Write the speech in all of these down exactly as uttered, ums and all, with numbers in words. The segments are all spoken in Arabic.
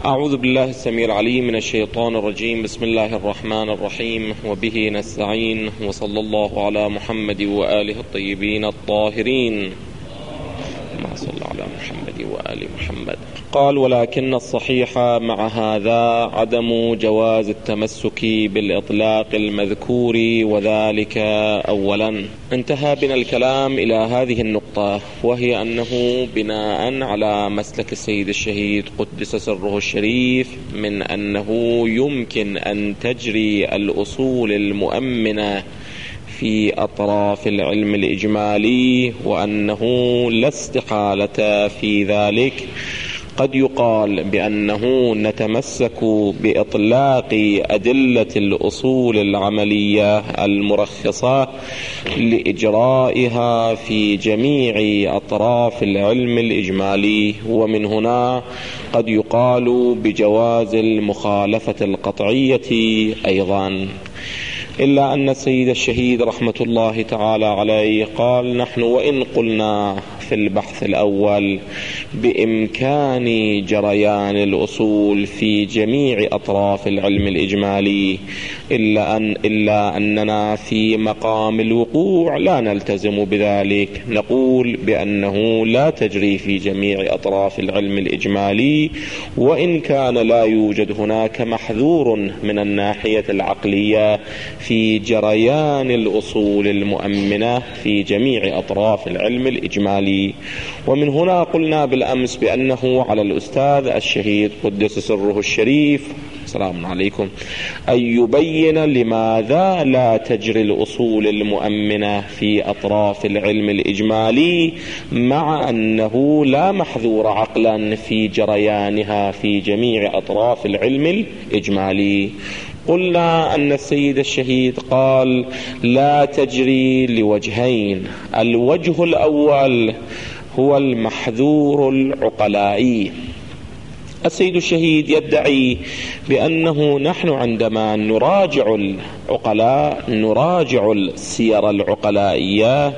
أعوذ بالله السميع العليم من الشيطان الرجيم. بسم الله الرحمن الرحيم، وبه نستعين، وصلى الله على محمد وآله الطيبين الطاهرين. ما صلى على محمد وآل محمد. قال: ولكن الصحيح مع هذا عدم جواز التمسك بالإطلاق المذكور، وذلك أولا. انتهى بنا الكلام إلى هذه النقطة، وهي أنه بناء على مسلك السيد الشهيد قدس سره الشريف من أنه يمكن أن تجري الأصول المؤمنة في أطراف العلم الإجمالي، وأنه لا استحالة في ذلك، قد يقال بأنه نتمسك بإطلاق أدلة الأصول العملية المرخصة لإجرائها في جميع أطراف العلم الإجمالي، ومن هنا قد يقال بجواز المخالفة القطعية أيضا. إلا أن السيد الشهيد رحمة الله تعالى عليه قال: نحن وإن قلنا في البحث الأول بإمكان جريان الأصول في جميع أطراف العلم الإجمالي، إلا, أن إلا أننا في مقام الوقوع لا نلتزم بذلك، نقول بأنه لا تجري في جميع أطراف العلم الإجمالي، وإن كان لا يوجد هناك محذور من الناحية العقلية في جريان الأصول المؤمنة في جميع أطراف العلم الإجمالي. ومن هنا قلنا بالأمس بأنه على الأستاذ الشهيد قدس سره الشريف السلام عليكم أن يبين لماذا لا تجري الأصول المؤمنة في أطراف العلم الإجمالي، مع أنه لا محذور عقلا في جريانها في جميع أطراف العلم الإجمالي. قلنا أن السيد الشهيد قال لا تجري لوجهين. الوجه الأول هو المحذور العقلائي. السيد الشهيد يدعي بأنه نحن عندما نراجع العقلاء، نراجع السير العقلائية،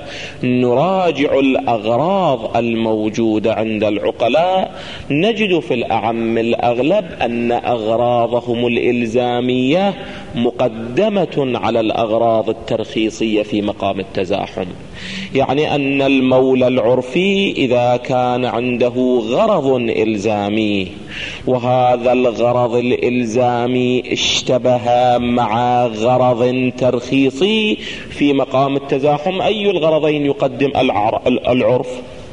نراجع الأغراض الموجودة عند العقلاء، نجد في الأعم الأغلب أن أغراضهم الإلزامية مقدمة على الأغراض الترخيصية في مقام التزاحم. يعني أن المولى العرفي إذا كان عنده غرض إلزامي، وهذا الغرض الإلزامي اشتبه مع غرض ترخيصي في مقام التزاحم، أي الغرضين يقدم العرف؟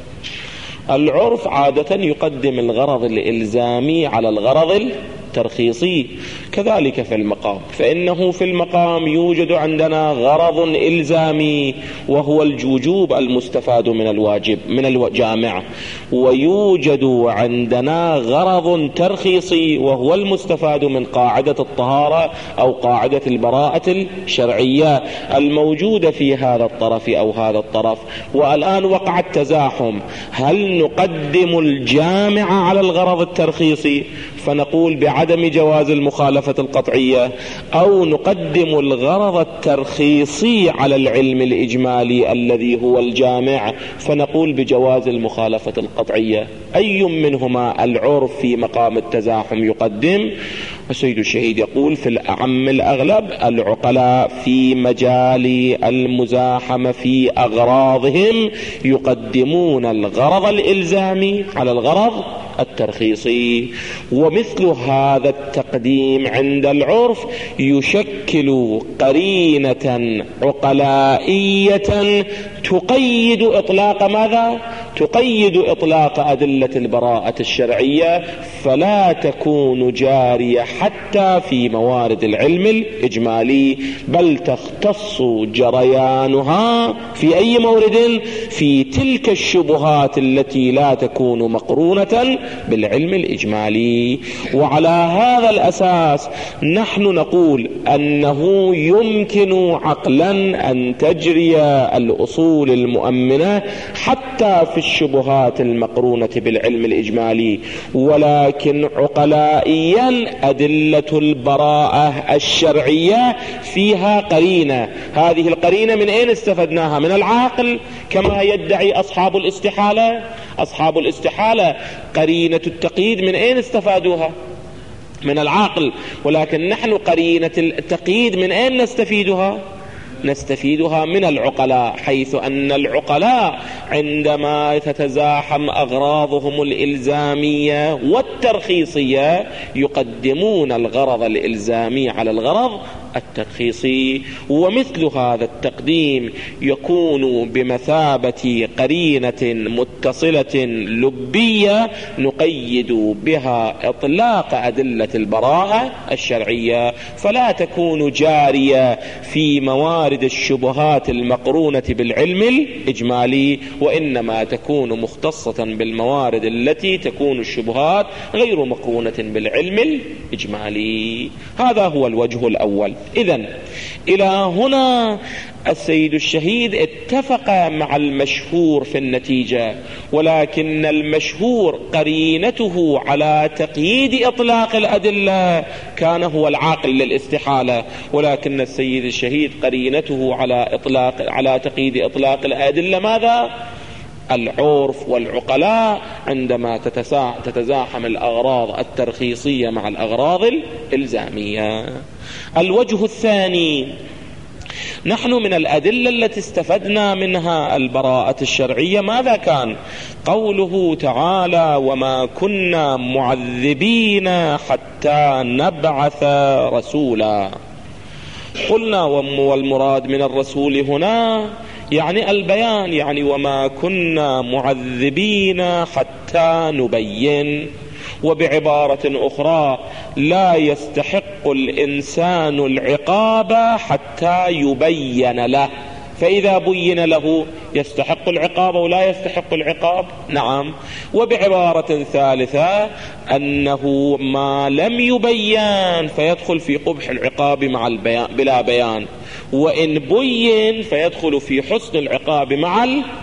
العرف عادة يقدم الغرض الإلزامي على الغرض الترخيصي. كذلك في المقام، فإنه في المقام يوجد عندنا غرض إلزامي وهو الوجوب المستفاد من الواجب من الجامع، ويوجد عندنا غرض ترخيصي وهو المستفاد من قاعدة الطهارة أو قاعدة البراءة الشرعية الموجودة في هذا الطرف أو هذا الطرف. والآن وقع التزاحم، هل نقدم الجامع على الغرض الترخيصي فنقول بعدم جواز المخالفة القطعية، أو نقدم الغرض الترخيصي على العلم الإجمالي الذي هو الجامع فنقول بجواز المخالفة القطعية؟ أي منهما العرف في مقام التزاحم يقدم؟ السيد الشهيد يقول في الأعم الأغلب العقلاء في مجال المزاحمة في أغراضهم يقدمون الغرض الإلزامي على الغرض الترخيصي. ومثل هذا التقديم عند العرف يشكل قرينة عقلائية تقيد إطلاق ماذا؟ تقيد إطلاق أدلة البراءة الشرعية، فلا تكون جارية حتى في موارد العلم الإجمالي، بل تختص جريانها في أي مورد؟ في تلك الشبهات التي لا تكون مقرونة بالعلم الإجمالي. وعلى هذا الأساس نحن نقول أنه يمكن عقلا أن تجري الأصول المؤمنة حتى في الشبهات المقرونة بالعلم الإجمالي، ولكن عقلائيا أدلة البراءة الشرعية فيها قرينة. هذه القرينة من أين استفدناها؟ من العقل كما يدعي أصحاب الاستحالة. أصحاب الاستحالة قرينة التقييد من أين استفادوها؟ من العقل، ولكن نحن قرينة التقييد من أين نستفيدها؟ نستفيدها من العقلاء، حيث أن العقلاء عندما تتزاحم أغراضهم الإلزامية والترخيصية يقدمون الغرض الإلزامي على الغرض الترخيصي، ومثل هذا التقديم يكون بمثابة قرينة متصلة لبية نقيد بها إطلاق أدلة البراءة الشرعية، فلا تكون جارية في موارد الشبهات المقرونة بالعلم الإجمالي، وإنما تكون مختصة بالموارد التي تكون الشبهات غير مقرونة بالعلم الإجمالي. هذا هو الوجه الأول. إذن إلى هنا السيد الشهيد اتفق مع المشهور في النتيجة، ولكن المشهور قرينته على تقييد إطلاق الأدلة كان هو العاقل للاستحالة، ولكن السيد الشهيد قرينته على إطلاق على تقييد إطلاق الأدلة ماذا؟ العرف والعقلاء عندما تتزاحم الأغراض الترخيصية مع الأغراض الإلزامية. الوجه الثاني، نحن من الأدلة التي استفدنا منها البراءة الشرعية ماذا كان؟ قوله تعالى: وما كنا معذبين حتى نبعث رسولا. قلنا والمراد من الرسول هنا يعني البيان، يعني وما كنا معذبين حتى نبين. وبعبارة أخرى: لا يستحق الإنسان العقاب حتى يبين له، فإذا بين له يستحق العقاب ولا يستحق العقاب؟ نعم. وبعبارة ثالثة أنه ما لم يبين فيدخل في قبح العقاب مع البيان بلا بيان، وإن بين فيدخل في حسن العقاب مع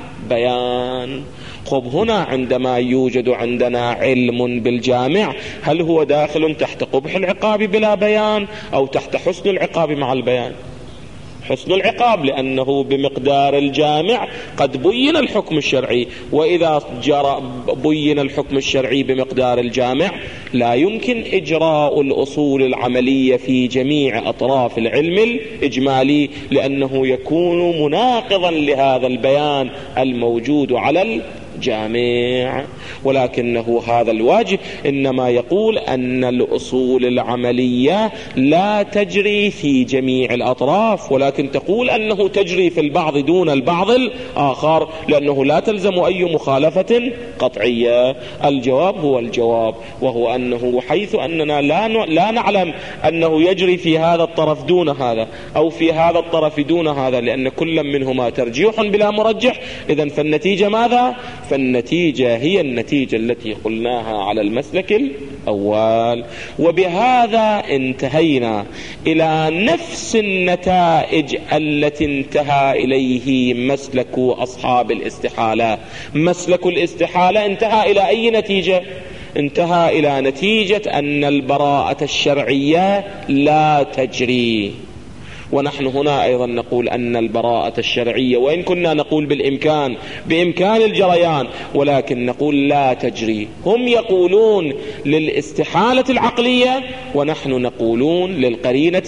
البيان. خب هنا عندما يوجد عندنا علم بالجامع، هل هو داخل تحت قبح العقاب بلا بيان أو تحت حسن العقاب مع البيان؟ حسن العقاب، لأنه بمقدار الجامع قد بين الحكم الشرعي، وإذا جرى بين الحكم الشرعي بمقدار الجامع لا يمكن إجراء الأصول العملية في جميع أطراف العلم الإجمالي، لأنه يكون مناقضا لهذا البيان الموجود على الجامع. ولكنه هذا الواجب إنما يقول أن الأصول العملية لا تجري في جميع الأطراف، ولكن تقول أنه تجري في البعض دون البعض الآخر، لأنه لا تلزم أي مخالفة قطعية. الجواب هو الجواب، وهو أنه حيث أننا لا لا نعلم أنه يجري في هذا الطرف دون هذا أو في هذا الطرف دون هذا، لأن كل منهما ترجيح بلا مرجح، إذن فالنتيجة ماذا؟ فالنتيجة هي النتيجة التي قلناها على المسلك الأول. وبهذا انتهينا إلى نفس النتائج التي انتهى إليه مسلك أصحاب الاستحالة. مسلك الاستحالة انتهى إلى أي نتيجة؟ انتهى إلى نتيجة أن البراءة الشرعية لا تجري، ونحن هنا أيضا نقول أن البراءة الشرعية وإن كنا نقول بالإمكان بإمكان الجريان، ولكن نقول لا تجري. هم يقولون للاستحالة العقلية ونحن نقولون للقرينة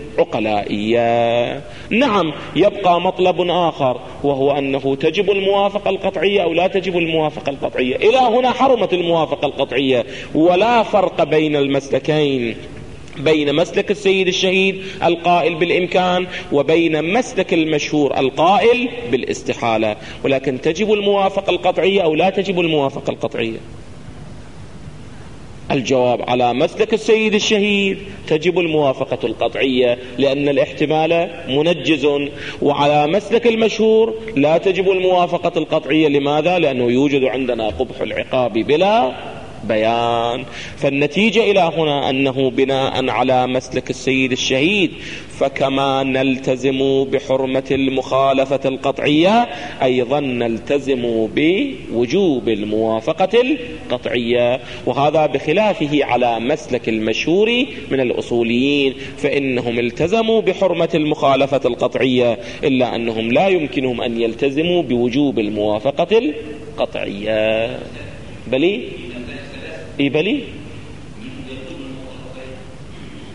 العقلائية. نعم، يبقى مطلب آخر وهو أنه تجب الموافقة القطعية أو لا تجب الموافقة القطعية. إلى هنا حرمت الموافقة القطعية، ولا فرق بين المسلكين، بين مسلك السيد الشهيد القائل بالإمكان وبين مسلك المشهور القائل بالاستحالة، ولكن تجب الموافقة القطعية أو لا تجب الموافقة القطعية؟ الجواب على مسلك السيد الشهيد تجب الموافقة القطعية لأن الاحتمال منجز، وعلى مسلك المشهور لا تجب الموافقة القطعية. لماذا؟ لأنه يوجد عندنا قبح العقاب بلا بيان. فالنتيجة إلى هنا أنه بناء على مسلك السيد الشهيد فكما نلتزم بحرمة المخالفة القطعية أيضا نلتزم بوجوب الموافقة القطعية، وهذا بخلافه على مسلك المشهور من الأصوليين، فإنهم التزموا بحرمة المخالفة القطعية إلا أنهم لا يمكنهم أن يلتزموا بوجوب الموافقة القطعية. بلي إيه بلي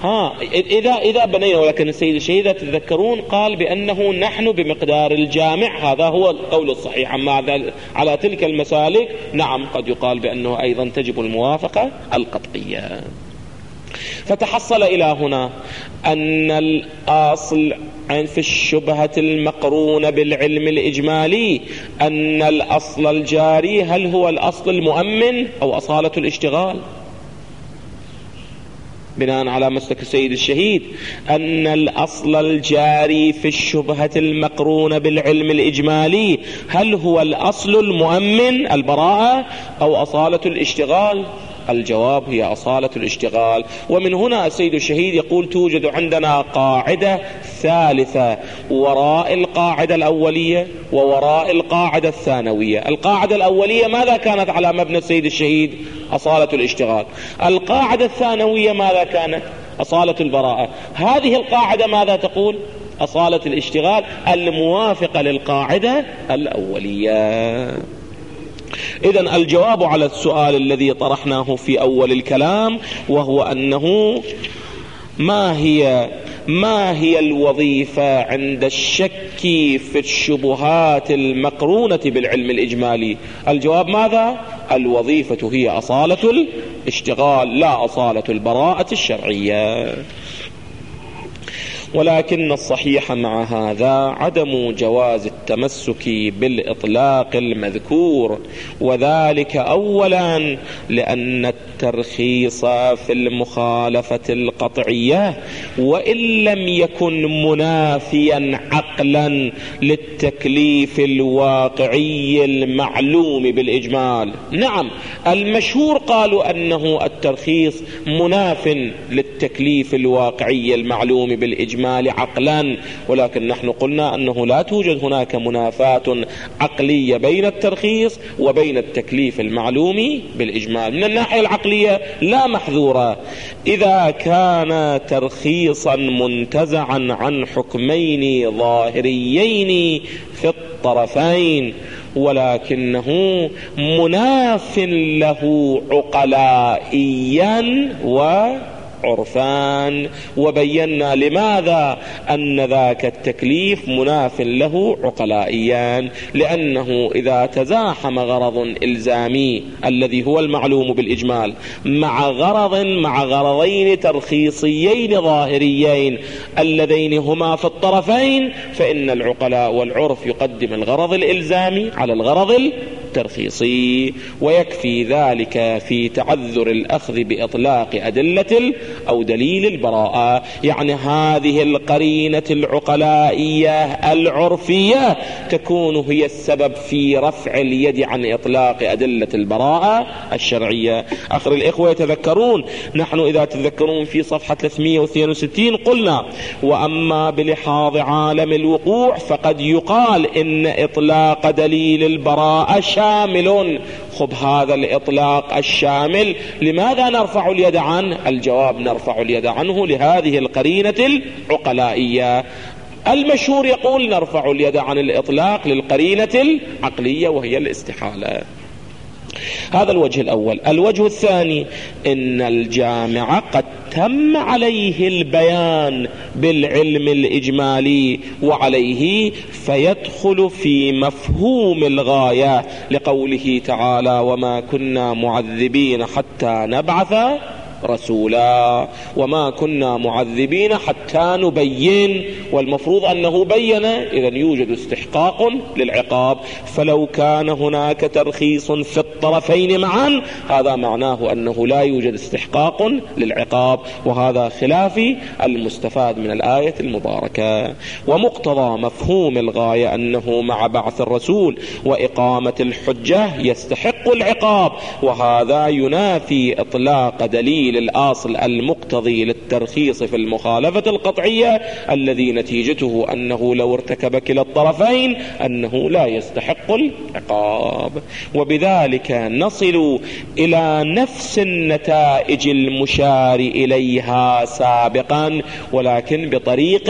ها إذا إذا بنينا، ولكن السيد الشهيد تتذكرون قال بأنه نحن بمقدار الجامع، هذا هو القول الصحيح. أما على تلك المسالك نعم قد يقال بأنه أيضا تجب الموافقة القطعية. فتحصل إلى هنا أن الأصل في الشبهة المقرونة بالعلم الإجمالي أن الأصل الجاري هل هو الأصل المؤمن أو أصالة الاشتغال، بناء على مسلك السيد الشهيد أن الأصل الجاري في الشبهة المقرونة بالعلم الإجمالي هل هو الأصل المؤمن البراءة أو أصالة الاشتغال. الجواب هي أصالة الاشتغال. ومن هنا السيد الشهيد يقول توجد عندنا قاعدة ثالثة وراء القاعدة الأولية ووراء القاعدة الثانوية. القاعدة الأولية ماذا كانت على مبنى السيد الشهيد؟ أصالة الاشتغال. القاعدة الثانوية ماذا كانت؟ أصالة البراءة. هذه القاعدة ماذا تقول؟ أصالة الاشتغال الموافقة للقاعدة الأولية. إذن الجواب على السؤال الذي طرحناه في أول الكلام وهو أنه ما هي ما هي الوظيفة عند الشك في الشبهات المقرونة بالعلم الإجمالي؟ الجواب ماذا؟ الوظيفة هي أصالة الاشتغال لا أصالة البراءة الشرعية. ولكن الصحيح مع هذا عدم جواز التمسك بالإطلاق المذكور، وذلك أولا لأن الترخيص في المخالفة القطعية وإن لم يكن منافيا عقلا للتكليف الواقعي المعلوم بالإجمال. نعم المشهور قالوا أنه الترخيص مناف للتكليف الواقعي المعلوم بالإجمال عقلا، ولكن نحن قلنا أنه لا توجد هناك منافاة عقلية بين الترخيص وبين التكليف المعلوم بالإجمال. من الناحية العقلية لا محذورة إذا كان ترخيصا منتزعا عن حكمين ظاهريين في الطرفين، ولكنه مناف له عقلائيا و عرفان. وبينا لماذا أن ذاك التكليف مناف له عقلائيا، لأنه إذا تزاحم غرض إلزامي الذي هو المعلوم بالإجمال مع غرض مع غرضين ترخيصيين ظاهريين اللذين هما في الطرفين، فإن العقلاء والعرف يقدم الغرض الإلزامي على الغرض الترخيصي، ويكفي ذلك في تعذر الأخذ بإطلاق أدلة أو دليل البراءة. يعني هذه القرينة العقلائية العرفية تكون هي السبب في رفع اليد عن إطلاق أدلة البراءة الشرعية. آخر الإخوة يتذكرون نحن إذا تذكرون في صفحة ثلاثمئة واثنين وستين قلنا وأما بلحاظ عالم الوقوع فقد يقال إن إطلاق دليل البراءة شامل. خب هذا الإطلاق الشامل لماذا نرفع اليد عنه؟ الجواب نرفع اليد عنه لهذه القرينة العقلائية. المشهور يقول نرفع اليد عن الإطلاق للقرينة العقلية وهي الاستحالة. هذا الوجه الأول. الوجه الثاني إن الجامع قد تم عليه البيان بالعلم الإجمالي وعليه فيدخل في مفهوم الغاية لقوله تعالى وما كنا معذبين حتى نبعث رسولا، وما كنا معذبين حتى نبين، والمفروض أنه بين، إذن يوجد استحقاق للعقاب. فلو كان هناك ترخيص في الطرفين معا هذا معناه أنه لا يوجد استحقاق للعقاب، وهذا خلاف المستفاد من الآية المباركة. ومقتضى مفهوم الغاية أنه مع بعث الرسول وإقامة الحجة يستحق العقاب، وهذا ينافي إطلاق دليل الأصل المقتضي للترخيص في المخالفة القطعية الذي نتيجته أنه لو ارتكب كلا الطرفين أنه لا يستحق العقاب. وبذلك نصل إلى نفس النتائج المشار إليها سابقا ولكن بطريق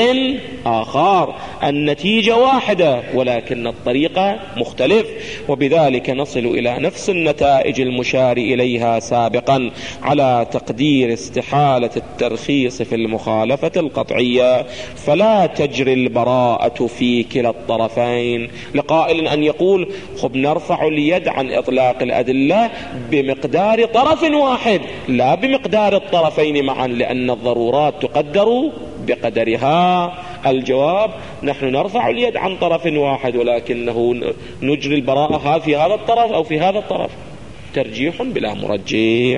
آخر. النتيجة واحدة ولكن الطريقة مختلف. وبذلك نصل إلى نفس النتائج المشار إليها سابقا على تقدير استحالة الترخيص في المخالفة القطعية، فلا تجري البراءة في كلا الطرفين. لقائل أن يقول خب نرفع اليد عن إطلاق الأدلة بمقدار طرف واحد لا بمقدار الطرفين معا لأن الضرورات تقدر بقدرها. الجواب نحن نرفع اليد عن طرف واحد ولكنه نجري البراءة في هذا الطرف أو في هذا الطرف، ترجيح بلا مرجح.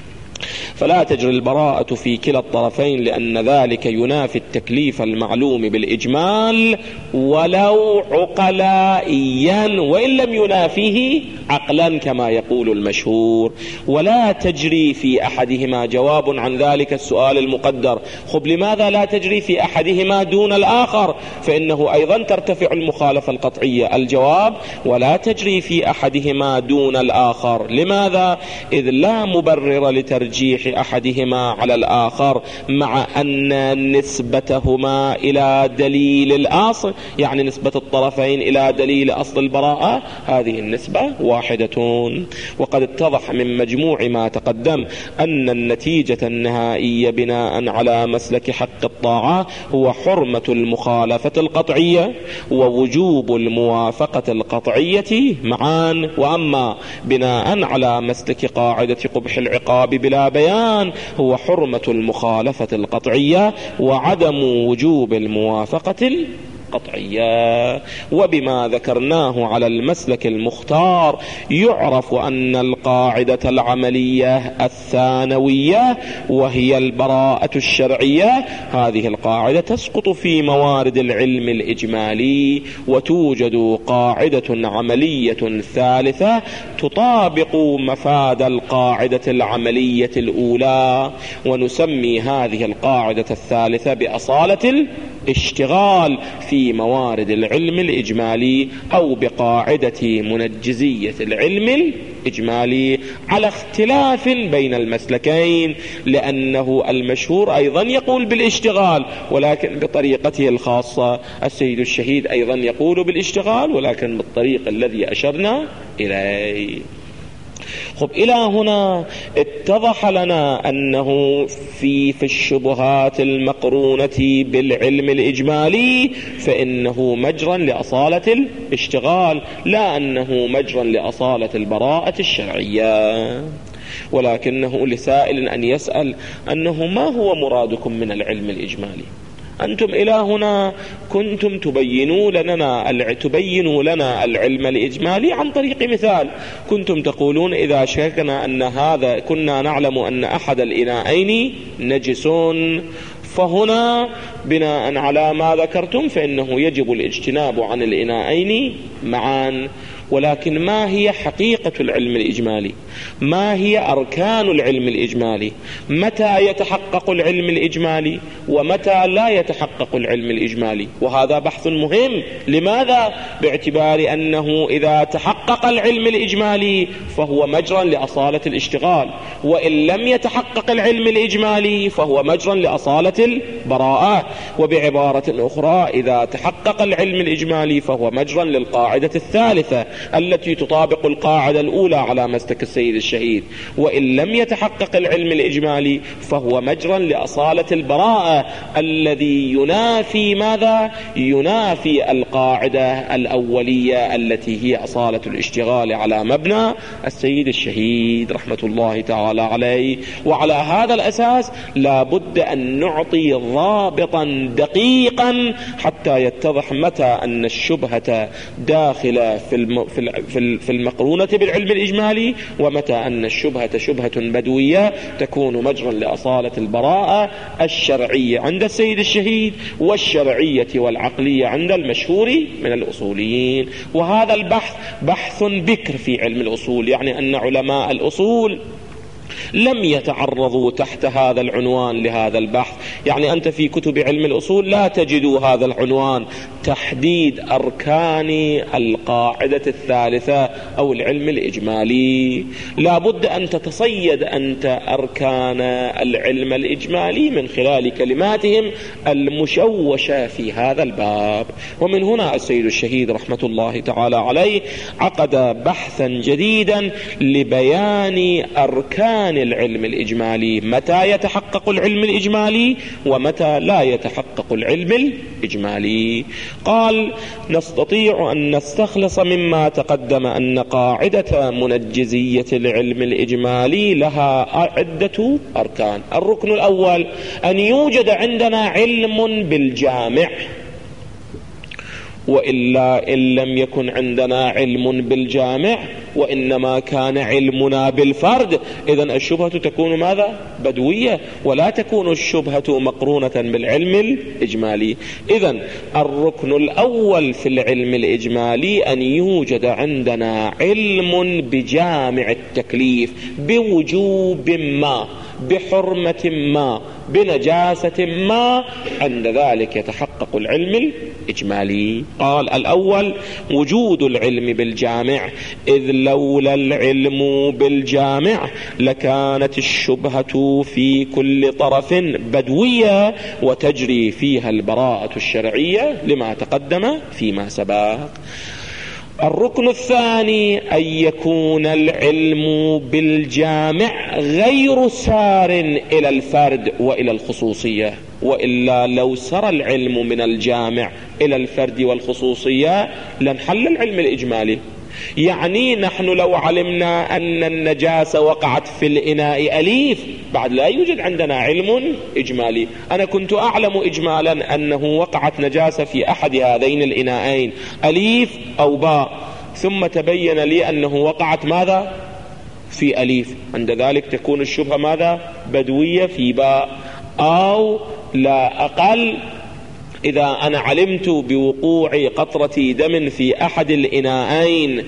فلا تجري البراءة في كلا الطرفين لأن ذلك ينافي التكليف المعلوم بالإجمال ولو عقلائيا وإن لم ينافيه عقلا كما يقول المشهور. ولا تجري في أحدهما جواب عن ذلك السؤال المقدر. خب لماذا لا تجري في أحدهما دون الآخر؟ فإنه أيضا ترتفع المخالفة القطعية. الجواب ولا تجري في أحدهما دون الآخر. لماذا؟ إذ لا مبرر لترجيح أحدهما على الآخر مع أن نسبتهما إلى دليل الأصل، يعني نسبة الطرفين إلى دليل أصل البراءة، هذه النسبة واحدة. وقد اتضح من مجموع ما تقدم أن النتيجة النهائية بناء على مسلك حق الطاعة هو حرمة المخالفة القطعية ووجوب الموافقة القطعية معا. وأما بناء على مسلك قاعدة قبح العقاب بلا بيان هو حرمة المخالفة القطعية وعدم وجوب الموافقة القطعية. وبما ذكرناه على المسلك المختار يعرف أن القاعدة العملية الثانوية وهي البراءة الشرعية هذه القاعدة تسقط في موارد العلم الإجمالي، وتوجد قاعدة عملية ثالثة تطابق مفاد القاعدة العملية الأولى، ونسمي هذه القاعدة الثالثة بأصالة الاشتغال في موارد العلم الإجمالي أو بقاعدة منجزية العلم الإجمالي، على اختلاف بين المسلكين، لأنه المشهور أيضا يقول بالاشتغال ولكن بطريقته الخاصة، السيد الشهيد أيضا يقول بالاشتغال ولكن بالطريق الذي أشرنا إليه. خب إلى هنا اتضح لنا أنه في في الشبهات المقرونة بالعلم الإجمالي فإنه مجرا لأصالة الاشتغال لا أنه مجرا لأصالة البراءة الشرعية. ولكنه لسائل أن يسأل أنه ما هو مرادكم من العلم الإجمالي؟ أنتم إلى هنا كنتم تبينوا لنا تبينوا لنا العلم الإجمالي عن طريق مثال. كنتم تقولون إذا شككنا أن هذا كنا نعلم أن أحد الإناءين نجس، فهنا بناء على ما ذكرتم فإنه يجب الاجتناب عن الإناءين معا. ولكن ما هي حقيقة العلم الإجمالي؟ ما هي أركان العلم الإجمالي؟ متى يتحقق العلم الإجمالي ومتى لا يتحقق العلم الإجمالي؟ وهذا بحث مهم. لماذا؟ باعتبار أنه إذا تحقق العلم الإجمالي فهو مجرا لأصالة الاشتغال، وإن لم يتحقق العلم الإجمالي فهو مجرا لأصالة البراءة. وبعبارة أخرى إذا تحقق العلم الإجمالي فهو مجرا للقاعدة الثالثة التي تطابق القاعدة الأولى على مسلك السيد الشهيد، وإن لم يتحقق العلم الإجمالي فهو مجرا لأصالة البراءة الذي ينافي ماذا؟ ينافي القاعدة الأولية التي هي أصالة الاشتغال على مبنى السيد الشهيد رحمة الله تعالى عليه. وعلى هذا الأساس لا بد أن نعطي ضابطا دقيقا حتى يتضح متى أن الشبهة داخلة في الم... في المقرونة بالعلم الإجمالي، ومتى أن الشبهة شبهة بدوية تكون مجرا لأصالة البراءة الشرعية عند السيد الشهيد والشرعية والعقلية عند المشهور من الأصوليين. وهذا البحث بحث بكر في علم الأصول، يعني أن علماء الأصول لم يتعرضوا تحت هذا العنوان لهذا البحث، يعني أنت في كتب علم الأصول لا تجد هذا العنوان، تحديد أركان القاعدة الثالثة أو العلم الإجمالي. لا بد أن تتصيد أنت أركان العلم الإجمالي من خلال كلماتهم المشوشة في هذا الباب. ومن هنا السيد الشهيد رحمة الله تعالى عليه عقد بحثا جديدا لبيان أركان العلم الإجمالي، متى يتحقق العلم الإجمالي ومتى لا يتحقق العلم الإجمالي. قال: نستطيع أن نستخلص مما تقدم أن قاعدة منجزية العلم الإجمالي لها عدة أركان. الركن الأول أن يوجد عندنا علم بالجامع، وإلا إن لم يكن عندنا علم بالجامع وإنما كان علمنا بالفرد، إذن الشبهة تكون ماذا؟ بدوية، ولا تكون الشبهة مقرونة بالعلم الإجمالي. إذن الركن الأول في العلم الإجمالي أن يوجد عندنا علم بجامع التكليف، بوجوب ما، بحرمة ما، بنجاسة ما، عند ذلك يتحقق العلم الإجمالي. قال: الأول وجود العلم بالجامع، إذ لولا العلم بالجامع لكانت الشبهة في كل طرف بدوية وتجري فيها البراءة الشرعية لما تقدم فيما سبق. الركن الثاني أن يكون العلم بالجامع غير سار إلى الفرد وإلى الخصوصية، وإلا لو سر العلم من الجامع إلى الفرد والخصوصية لانحل العلم الإجمالي. يعني نحن لو علمنا أن النجاسة وقعت في الإناء أليف، بعد لا يوجد عندنا علم إجمالي. أنا كنت أعلم إجمالا أنه وقعت نجاسة في أحد هذين الإناءين، أليف أو باء، ثم تبين لي أنه وقعت ماذا؟ في أليف، عند ذلك تكون الشبهة ماذا؟ بدوية في باء. أو لا أقل، إذا أنا علمت بوقوع قطرة دم في أحد الإناءين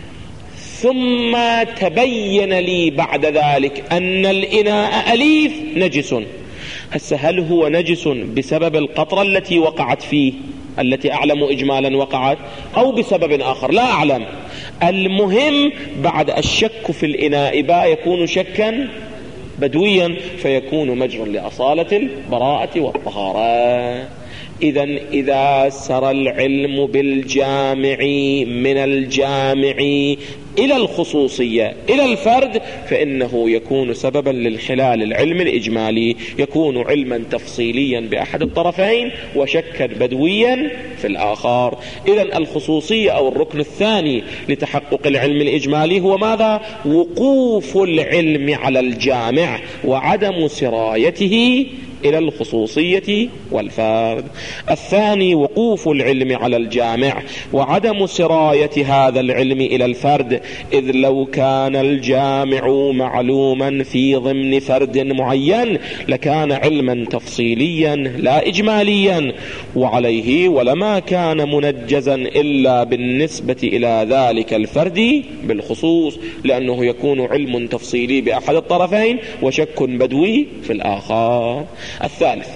ثم تبين لي بعد ذلك أن الإناء أليف نجس، هسه هل هو نجس بسبب القطرة التي وقعت فيه التي أعلم إجمالا وقعت، أو بسبب آخر لا أعلم؟ المهم بعد الشك في الإناء باء يكون شكا بدويا، فيكون مجرا لأصالة البراءة والطهارة. إذن إذا سر العلم بالجامع من الجامع إلى الخصوصية إلى الفرد فإنه يكون سببا للحلال العلم الإجمالي، يكون علما تفصيليا بأحد الطرفين وشكا بدويا في الآخر. إذن الخصوصية أو الركن الثاني لتحقق العلم الإجمالي هو ماذا؟ وقوف العلم على الجامع وعدم سرايته إلى الخصوصية والفرد. الثاني وقوف العلم على الجامع وعدم سراية هذا العلم إلى الفرد، إذ لو كان الجامع معلوما في ضمن فرد معين لكان علما تفصيليا لا إجماليا، وعليه ولما كان منجزا إلا بالنسبة إلى ذلك الفرد بالخصوص، لأنه يكون علم تفصيلي بأحد الطرفين وشك بدوي في الآخر. الثالث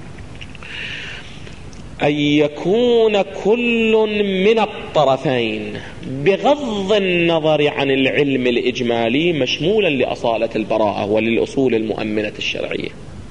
أن يكون كل من الطرفين بغض النظر عن العلم الإجمالي مشمولا لأصالة البراءة وللأصول المؤمنة الشرعية.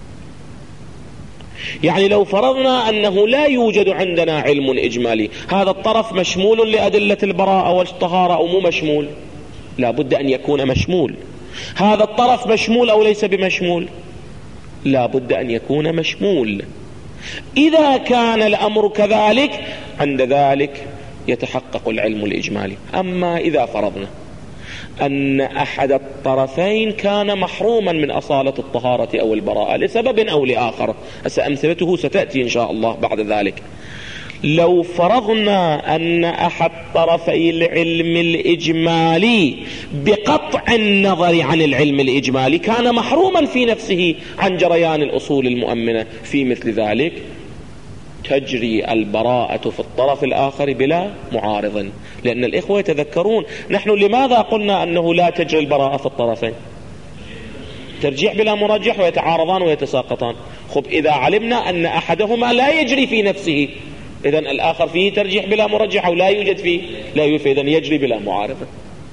يعني لو فرضنا أنه لا يوجد عندنا علم إجمالي، هذا الطرف مشمول لأدلة البراءة والطهارة أو مو مشمول؟ لا بد أن يكون مشمول. هذا الطرف مشمول أو ليس بمشمول؟ لا بد أن يكون مشمول. إذا كان الأمر كذلك عند ذلك يتحقق العلم الإجمالي. أما إذا فرضنا أن أحد الطرفين كان محروما من أصالة الطهارة أو البراءة لسبب أو لآخر، أمثلته ستأتي إن شاء الله بعد ذلك. لو فرضنا أن أحد طرفي العلم الإجمالي بقطع النظر عن العلم الإجمالي كان محروما في نفسه عن جريان الأصول المؤمنة، في مثل ذلك تجري البراءة في الطرف الآخر بلا معارض. لأن الإخوة يتذكرون نحن لماذا قلنا أنه لا تجري البراءة في الطرفين؟ ترجيح بلا مرجح ويتعارضان ويتساقطان. خب إذا علمنا أن أحدهما لا يجري في نفسه، إذن الآخر فيه ترجيح بلا مرجح، أو لا يوجد فيه لا يوجد، إذن يجري بلا معارضة.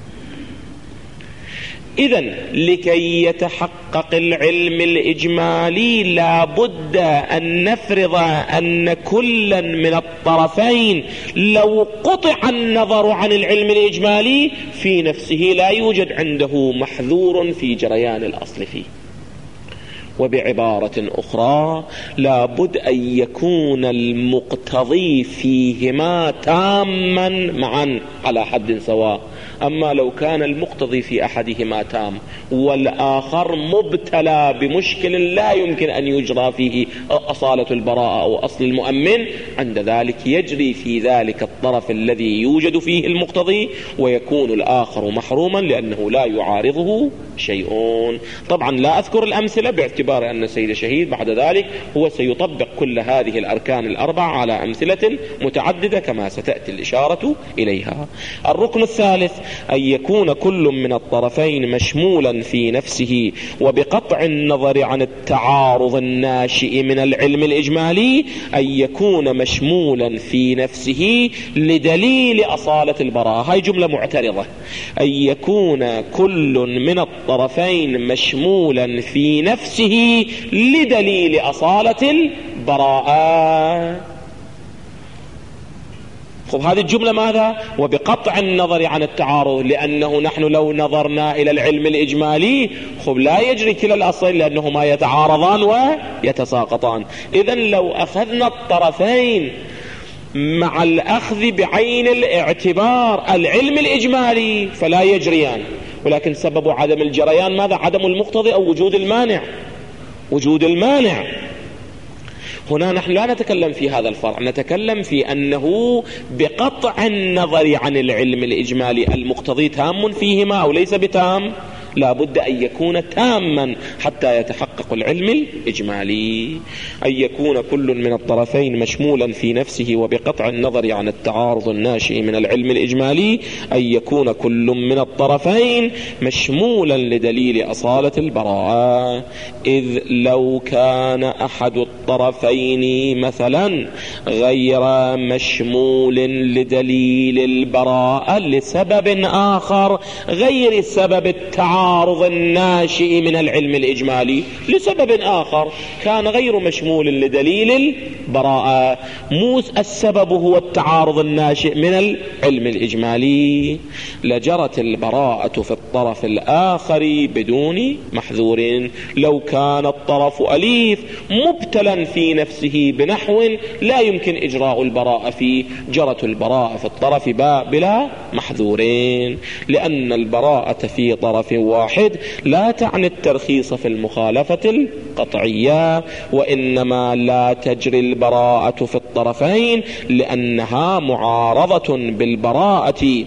إذن لكي يتحقق العلم الإجمالي لا بد أن نفرض أن كلا من الطرفين لو قطع النظر عن العلم الإجمالي في نفسه لا يوجد عنده محذور في جريان الأصل فيه. وبعبارة أخرى لا بد أن يكون المقتضي فيهما تاما معا على حد سواء. أما لو كان المقتضي في أحدهما تام والآخر مبتلى بمشكل لا يمكن أن يجرى فيه أصالة البراءة أو أصل المؤمن، عند ذلك يجري في ذلك الطرف الذي يوجد فيه المقتضي، ويكون الآخر محروما لأنه لا يعارضه شيء. طبعا لا أذكر الأمثلة باعتبار أن السيد شهيد بعد ذلك هو سيطبق كل هذه الأركان الأربعة على أمثلة متعددة كما ستأتي الإشارة إليها. الركن الثالث أن يكون كل من الطرفين مشمولا في نفسه وبقطع النظر عن التعارض الناشئ من العلم الإجمالي أن يكون مشمولا في نفسه لدليل أصالة البراءة. هاي جملة معترضة. أن يكون كل من الطرفين مشمولا في نفسه لدليل أصالة البراءة. خب هذه الجملة ماذا؟ وبقطع النظر عن التعارض، لأنه نحن لو نظرنا إلى العلم الإجمالي خب لا يجري كلا الأصلين لأنهما يتعارضان ويتساقطان. إذن لو أخذنا الطرفين مع الأخذ بعين الاعتبار العلم الإجمالي فلا يجريان، ولكن سبب عدم الجريان ماذا؟ عدم المقتضي أو وجود المانع. وجود المانع هنا نحن لا نتكلم في هذا الفرع، نتكلم في أنه بقطع النظر عن العلم الإجمالي المقتضي تام فيهما أو ليس بتام، لا بد أن يكون تاما حتى يتحقق العلم الإجمالي. أن يكون كل من الطرفين مشمولا في نفسه وبقطع النظر عن التعارض الناشئ من العلم الإجمالي أن يكون كل من الطرفين مشمولا لدليل أصالة البراءة. إذ لو كان أحد الطرفين مثلا غير مشمول لدليل البراءة لسبب آخر غير سبب التعارض التعارض الناشئ من العلم الإجمالي، لسبب آخر كان غير مشمول لدليل البراءة، مو السبب هو التعارض الناشئ من العلم الإجمالي، لجرت البراءة في الطرف الآخر بدون محذور. لو كان الطرف أليف مبتلا في نفسه بنحو لا يمكن إجراء البراءة فيه، جرت البراءة في الطرف باء بلا محذورين، لأن البراءة في طرف واحد لا تعني الترخيص في المخالفة القطعية، وإنما لا تجري البراءة في الطرفين لأنها معارضة بالبراءة،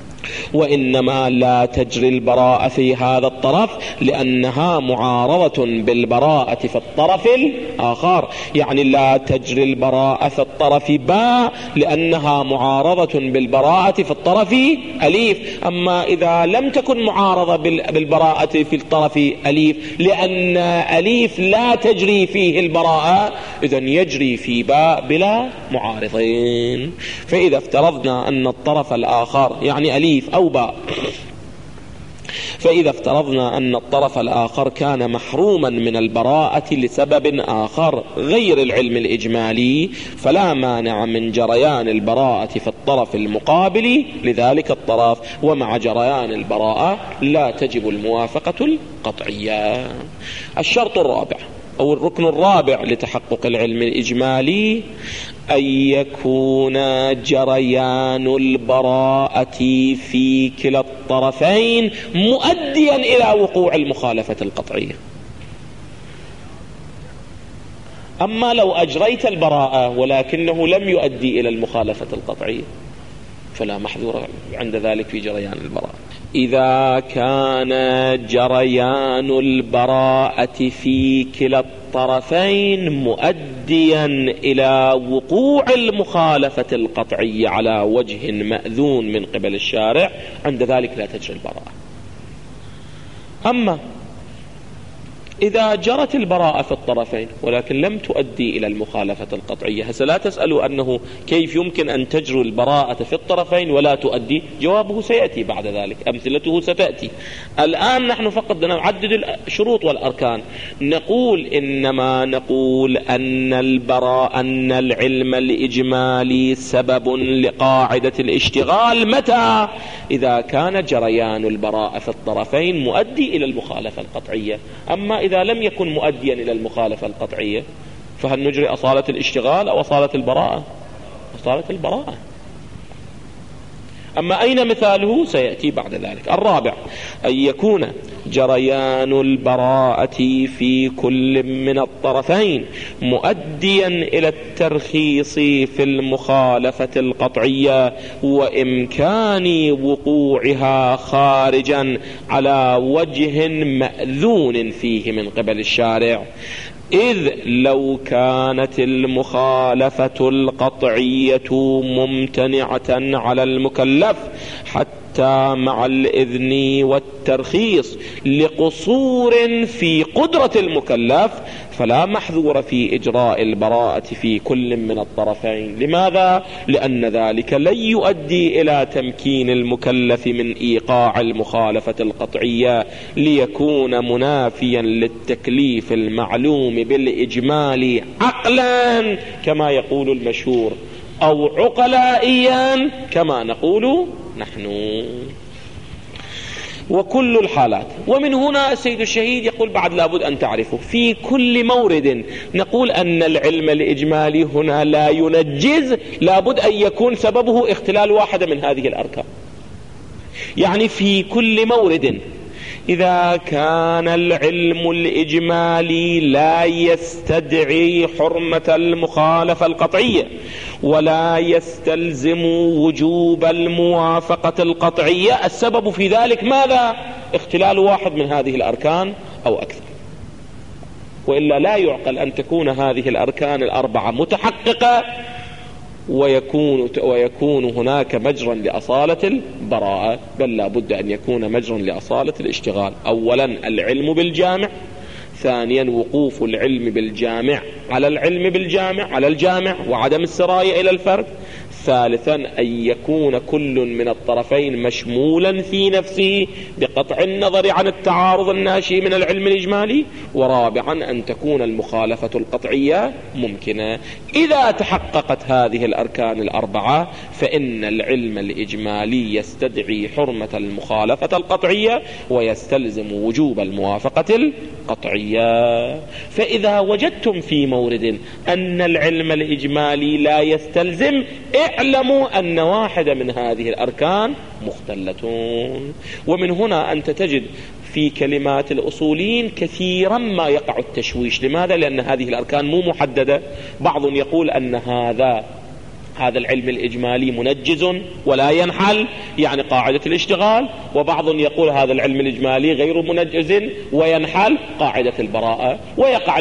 وإنما لا تجري البراءة في هذا الطرف لأنها معارضة بالبراءة في الطرف الآخر. يعني لا تجري البراءة في الطرف باء لأنها معارضة بالبراءة في الطرف أليف. أما إذا لم تكن معارضة بالبراءة في الطرف أليف لأن أليف لا تجري فيه البراءة، إذن يجري في باء بلا معارضين. فإذا افترضنا أن الطرف الآخر يعني أليف أو باء، فإذا افترضنا أن الطرف الآخر كان محروما من البراءة لسبب آخر غير العلم الإجمالي فلا مانع من جريان البراءة في الطرف المقابل لذلك الطرف، ومع جريان البراءة لا تجب الموافقة القطعية. الشرط الرابع أو الركن الرابع لتحقق العلم الإجمالي أن يكون جريان البراءة في كلا الطرفين مؤديا إلى وقوع المخالفة القطعية. أما لو أجريت البراءة ولكنه لم يؤدي إلى المخالفة القطعية فلا محذور عند ذلك في جريان البراءة. إذا كان جريان البراءة في كلا الطرفين مؤديا إلى وقوع المخالفة القطعية على وجه مأذون من قبل الشارع عند ذلك لا تجري البراءة. أما إذا جرت البراءة في الطرفين ولكن لم تؤدي إلى المخالفة القطعية، هسه لا تسألوا أنه كيف يمكن أن تجري البراءة في الطرفين ولا تؤدي، جوابه سيأتي بعد ذلك، أمثلته ستأتي. الآن نحن فقط نعدد الشروط والأركان. نقول إنما نقول أن البراءة أن العلم الإجمالي سبب لقاعدة الاشتغال متى؟ إذا كان جريان البراءة في الطرفين مؤدي إلى المخالفة القطعية. أما إذا لم يكن مؤديا إلى المخالفة القطعية فهل نجري أصالة الاشتغال أو أصالة البراءة؟ أصالة البراءة. أما أين مثاله سيأتي بعد ذلك. الرابع أن يكون جريان البراءة في كل من الطرفين مؤديا إلى الترخيص في المخالفة القطعية وإمكان وقوعها خارجا على وجه مأذون فيه من قبل الشارع، إذ لو كانت المخالفة القطعية ممتنعة على المكلف حتى مع الإذن والترخيص لقصور في قدرة المكلف فلا محذور في إجراء البراءة في كل من الطرفين. لماذا؟ لأن ذلك لن يؤدي إلى تمكين المكلف من إيقاع المخالفة القطعية ليكون منافيا للتكليف المعلوم بالإجمال عقلا كما يقول المشهور أو عقلائيا كما نقول نحن. وكل الحالات. ومن هنا السيد الشهيد يقول بعد لابد أن تعرفوا في كل مورد نقول أن العلم الإجمالي هنا لا ينجز، لابد أن يكون سببه اختلال واحدة من هذه الأركان. يعني في كل مورد إذا كان العلم الإجمالي لا يستدعي حرمة المخالفة القطعية ولا يستلزم وجوب الموافقة القطعية، السبب في ذلك ماذا؟ اختلال واحد من هذه الأركان أو أكثر. وإلا لا يعقل أن تكون هذه الأركان الأربعة متحققة ويكون, ويكون هناك مجرا لأصالة البراءة، بل لا بد أن يكون مجرا لأصالة الاشتغال. أولا العلم بالجامع، ثانيا وقوف العلم بالجامع على العلم بالجامع على الجامع وعدم السراية إلى الفرد، ثالثا أن يكون كل من الطرفين مشمولا في نفسه بقطع النظر عن التعارض الناشئ من العلم الإجمالي، ورابعا أن تكون المخالفة القطعية ممكنة. إذا تحققت هذه الأركان الأربعة فإن العلم الإجمالي يستدعي حرمة المخالفة القطعية ويستلزم وجوب الموافقة القطعية. فإذا وجدتم في مورد أن العلم الإجمالي لا يستلزم، اعلموا أن واحدة من هذه الأركان مختلة. ومن هنا أنت تجد في كلمات الأصوليين كثيرا ما يقع التشويش. لماذا؟ لأن هذه الأركان مو محددة. بعض يقول أن هذا هذا العلم الإجمالي منجز ولا ينحل، يعني قاعدة الاشتغال، وبعض يقول هذا العلم الإجمالي غير منجز وينحل قاعدة البراءة، ويقع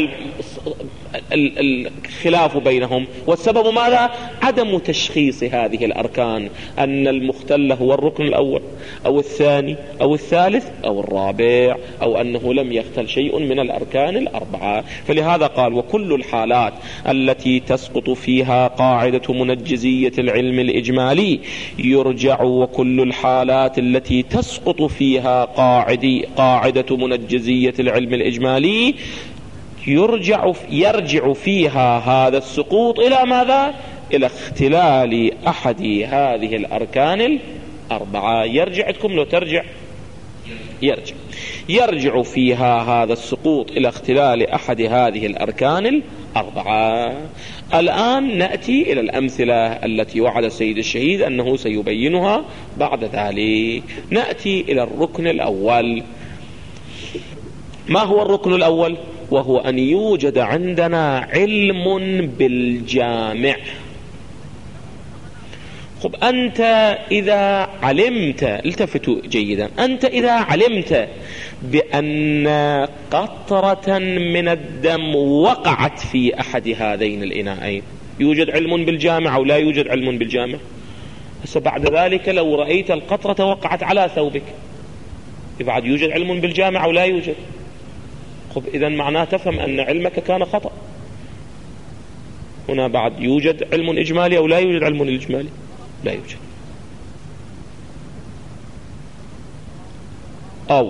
الخلاف بينهم. والسبب ماذا؟ عدم تشخيص هذه الأركان، أن المختل هو الركن الأول أو الثاني أو الثالث أو الرابع، أو أنه لم يختل شيء من الأركان الأربعة. فلهذا قال وكل الحالات التي تسقط فيها قاعدة منجزية العلم الإجمالي يرجع وكل الحالات التي تسقط فيها قاعدة قاعدة منجزية العلم الإجمالي يرجع يرجع فيها هذا السقوط إلى ماذا؟ إلى اختلال أحد هذه الأركان الأربعة. يرجع عندكم لو ترجع يرجع يرجع فيها هذا السقوط إلى اختلال أحد هذه الأركان الأربعة. الآن نأتي إلى الأمثلة التي وعد السيد الشهيد أنه سيبينها بعد ذلك. نأتي إلى الركن الأول. ما هو الركن الأول؟ وهو أن يوجد عندنا علم بالجامع. خب أنت إذا علمت، التفتوا جيدا، أنت إذا علمت بأن قطرة من الدم وقعت في أحد هذين الإناءين، يوجد علم بالجامع أو لا يوجد علم بالجامع؟ هسه بعد ذلك لو رأيت القطرة وقعت على ثوبك، بعد يوجد علم بالجامع أو لا يوجد؟ خب إذن معناه تفهم أن علمك كان خطأ. هنا بعد يوجد علم إجمالي أو لا يوجد علم إجمالي؟ لا يوجد. أو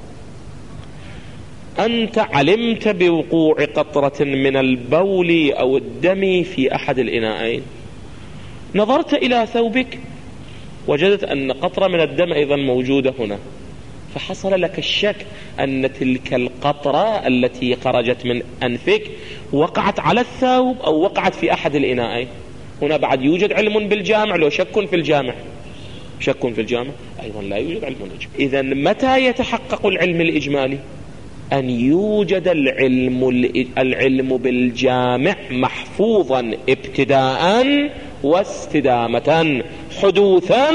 أنت علمت بوقوع قطرة من البول أو الدم في أحد الإناءين، نظرت إلى ثوبك وجدت أن قطرة من الدم أيضا موجودة هنا، فحصل لك الشك أن تلك القطرة التي خرجت من أنفك وقعت على الثوب أو وقعت في أحد الإناءين. هنا بعد يوجد علم بالجامع لو شك في الجامع؟ شك في الجامع أيضا لا يوجد علم الإجمالي. إذن متى يتحقق العلم الإجمالي؟ أن يوجد العلم العلم بالجامع محفوظا ابتداء واستدامة، حدوثا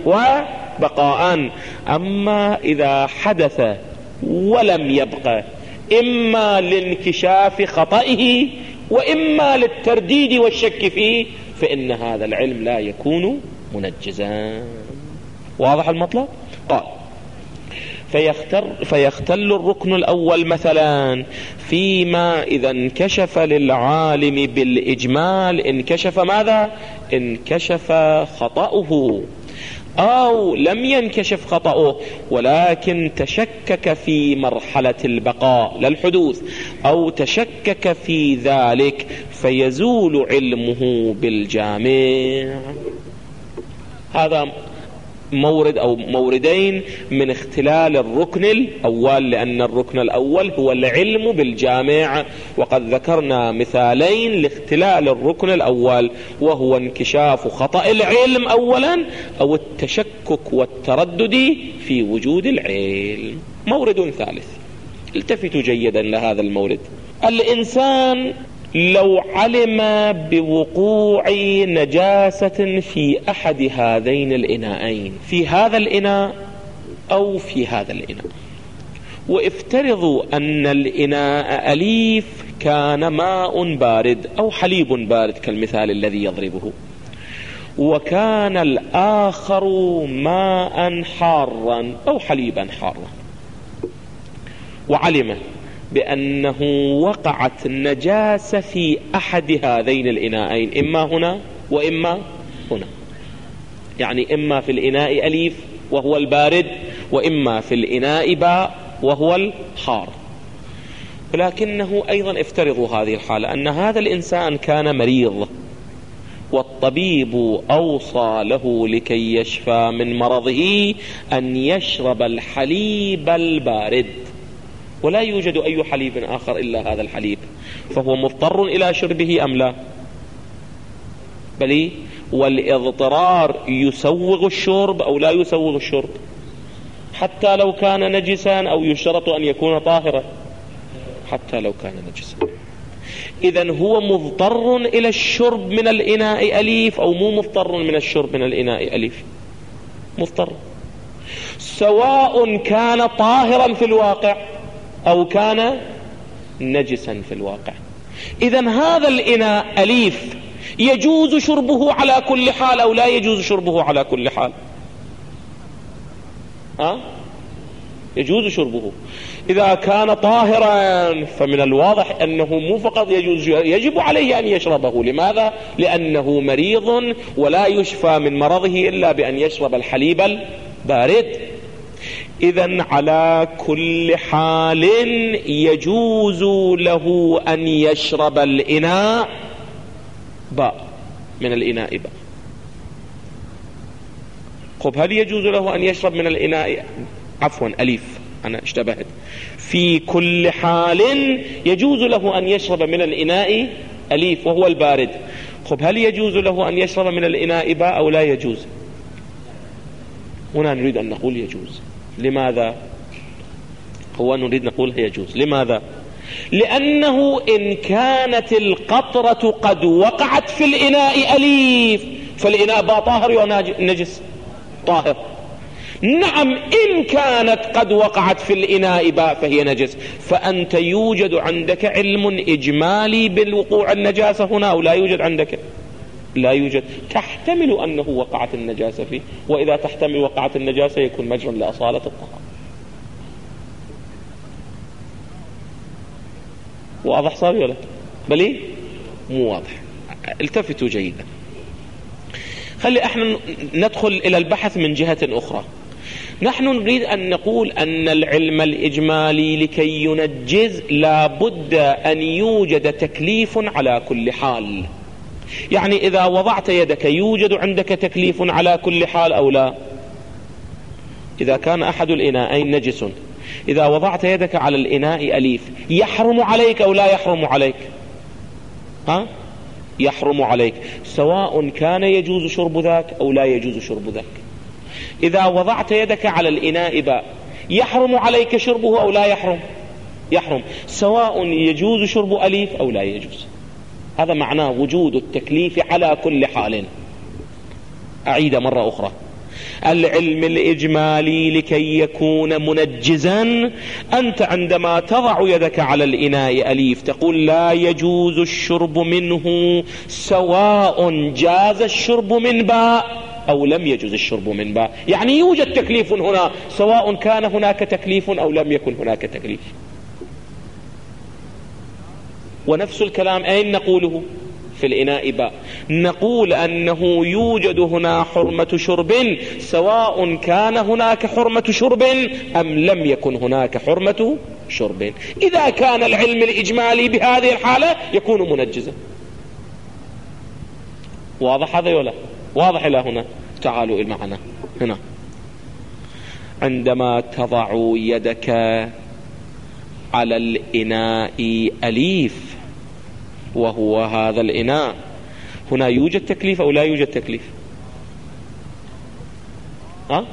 وبقاء. أما إذا حدث ولم يبقى، إما لانكشاف خطئه وإما للترديد والشك فيه، فإن هذا العلم لا يكون منجزا. واضح المطلب؟ قال فيختر فيختل الركن الأول مثلا فيما إذا انكشف للعالم بالإجمال انكشف ماذا؟ انكشف خطأه، أو لم ينكشف خطأه ولكن تشكك في مرحلة البقاء لا الحدوث، أو تشكك في ذلك فيزول علمه بالجامع. هذا مورد أو موردين من اختلال الركن الأول، لأن الركن الأول هو العلم بالجامع، وقد ذكرنا مثالين لاختلال الركن الأول، وهو انكشاف خطأ العلم أولا أو التشكك والتردد في وجود العلم. مورد ثالث، التفتوا جيدا لهذا المورد. الإنسان لو علم بوقوع نجاسة في أحد هذين الإناءين، في هذا الإناء أو في هذا الإناء، وافترضوا أن الإناء أليف كان ماء بارد أو حليب بارد كالمثال الذي يضربه، وكان الآخر ماء حارا أو حليبا حارا، وعلم بأنه وقعت النجاسة في أحد هذين الإناءين، إما هنا وإما هنا، يعني إما في الإناء أليف وهو البارد، وإما في الإناء باء وهو الحار. ولكنه أيضا افترضوا هذه الحالة أن هذا الإنسان كان مريض، والطبيب أوصى له لكي يشفى من مرضه أن يشرب الحليب البارد، ولا يوجد أي حليب آخر إلا هذا الحليب، فهو مضطر إلى شربه أم لا؟ بل والاضطرار يسوغ الشرب أو لا يسوغ الشرب؟ حتى لو كان نجسا، أو يشترط أن يكون طاهرا؟ حتى لو كان نجسا. إذن هو مضطر إلى الشرب من الإناء أليف أو مو مضطر من الشرب من الإناء أليف؟ مضطر، سواء كان طاهرا في الواقع أو كان نجسا في الواقع. إذن هذا الإناء أليف يجوز شربه على كل حال أو لا يجوز شربه على كل حال؟ أه؟ يجوز شربه. إذا كان طاهرا فمن الواضح أنه مو فقط يجوز، يجب عليه أن يشربه. لماذا؟ لأنه مريض ولا يشفى من مرضه إلا بأن يشرب الحليب البارد. إذن على كل حال يجوز له أن يشرب الإناء باء من الإناء باء. خب هل يجوز له أن يشرب من الإناء عفوا أليف أنا اشتبهت في كل حال يجوز له أن يشرب من الإناء أليف وهو البارد. خب هل يجوز له أن يشرب من الإناء باء أو لا يجوز؟ هنا نريد أن نقول يجوز. لماذا؟ هو نريد نقول يجوز. لماذا؟ لأنه إن كانت القطرة قد وقعت في الإناء أليف فالإناء باء طاهر ونجس طاهر. نعم إن كانت قد وقعت في الإناء باء فهي نجس. فأنت يوجد عندك علم إجمالي بالوقوع النجاسة هنا أو لا يوجد عندك؟ لا يوجد. تحتمل أنه وقعت النجاسة فيه، وإذا تحتمل وقعت النجاسة يكون مجرا لأصالة الطهارة. واضح صار ولا بلي مو واضح؟ التفتوا جيدا. خلي احنا ندخل الى البحث من جهة اخرى. نحن نريد ان نقول ان العلم الاجمالي لكي ينجز لا بد ان يوجد تكليف على كل حال. يعني اذا وضعت يدك يوجد عندك تكليف على كل حال او لا؟ اذا كان احد الاناءين نجس، اذا وضعت يدك على الاناء اليف يحرم عليك او لا يحرم عليك؟ ها؟ يحرم عليك، سواء كان يجوز شرب ذاك او لا يجوز شرب ذاك. اذا وضعت يدك على الاناء باء يحرم عليك شربه او لا يحرم؟ يحرم، سواء يجوز شرب اليف او لا يجوز. هذا معناه وجود التكليف على كل حال. اعيد مرة اخرى، العلم الإجمالي لكي يكون منجزا، أنت عندما تضع يدك على الإناء أليف تقول لا يجوز الشرب منه سواء جاز الشرب من باء أو لم يجوز الشرب من باء. يعني يوجد تكليف هنا سواء كان هناك تكليف أو لم يكن هناك تكليف. ونفس الكلام أين نقوله؟ في الإناء باء نقول أنه يوجد هنا حرمة شرب سواء كان هناك حرمة شرب أم لم يكن هناك حرمة شرب. إذا كان العلم الإجمالي بهذه الحالة يكون منجزا. واضح هذا ولا واضح؟ إلى هنا تعالوا معنا. هنا عندما تضع يدك على الإناء أليف وهو هذا الإناء، هنا يوجد تكليف أو لا يوجد تكليف؟ ها؟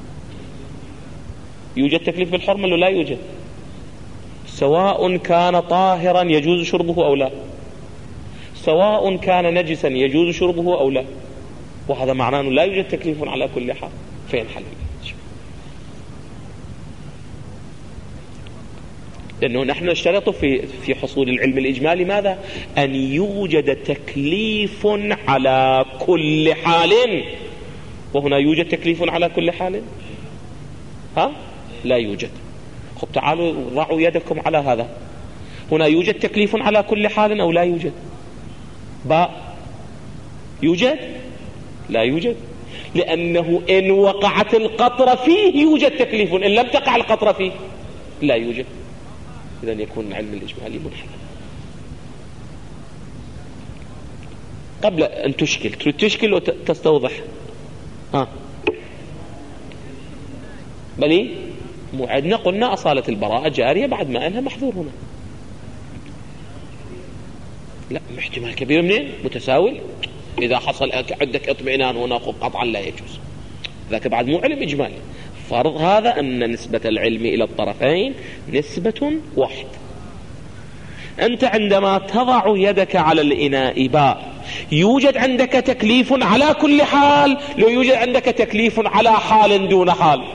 يوجد تكليف بالحرمة ولا لا يوجد؟ سواء كان طاهرا يجوز شربه أو لا، سواء كان نجسا يجوز شربه أو لا. وهذا معناه أنه لا يوجد تكليف على كل حال. فين حل؟ لأنه نحن نشترط في في حصول العلم الإجمالي ماذا؟ أن يوجد تكليف على كل حال. وهنا يوجد تكليف على كل حال؟ ها؟ لا يوجد. خب تعالوا ضعوا يدكم على هذا. هنا يوجد تكليف على كل حال أو لا يوجد؟ باء يوجد؟ لا يوجد، لأنه إن وقعت القطرة فيه يوجد تكليف، إن لم تقع القطرة فيه لا يوجد. إذن يكون العلم الإجمالي منحل. قبل أن تشكل تريد تشكل وتستوضح. ها بلي موعدنا قلنا أصالة البراءة جارية بعد ما أنها محظور. هنا لا، احتمال كبير منين؟ متساوي. إذا حصل عندك اطمئنان هنا قطعا لا يجوز، ذاك بعد مو علم إجمالي. فرض هذا أن نسبة العلم إلى الطرفين نسبة واحد. أنت عندما تضع يدك على الإناء باء يوجد عندك تكليف على كل حال، لو يوجد عندك تكليف على حال دون حال؟